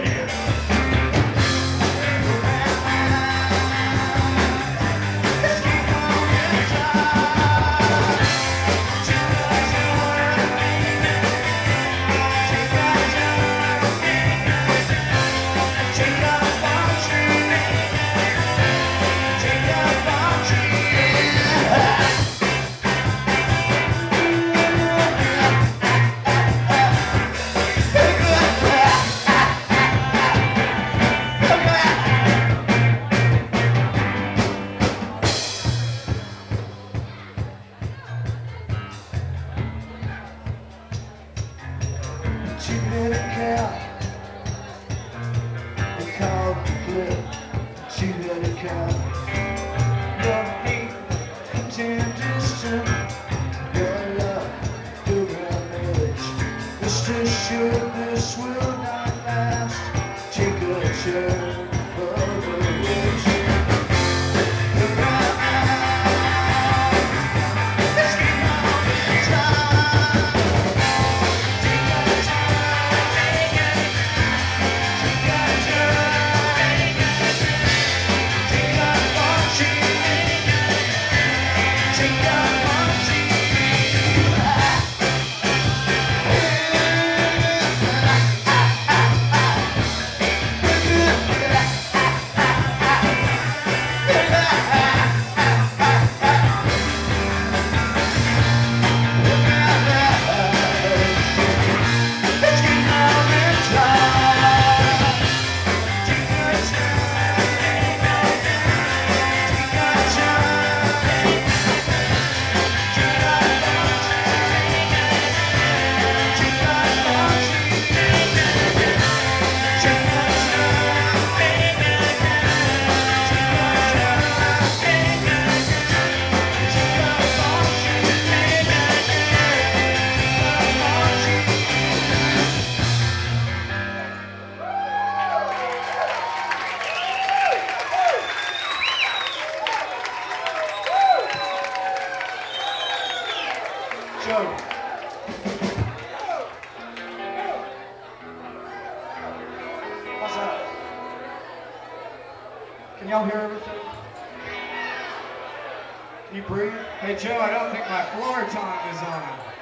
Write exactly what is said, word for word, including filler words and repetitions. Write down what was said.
Two-headed cow, they called the clip. Two-headed cow, love me ten distant. Your love, your marriage. Mister Sure, this will not last. Take a turn for the rich. Let's get on in time. Joe. How's that? Can y'all hear everything? Can you breathe? Hey Joe, I don't think my floor time is on.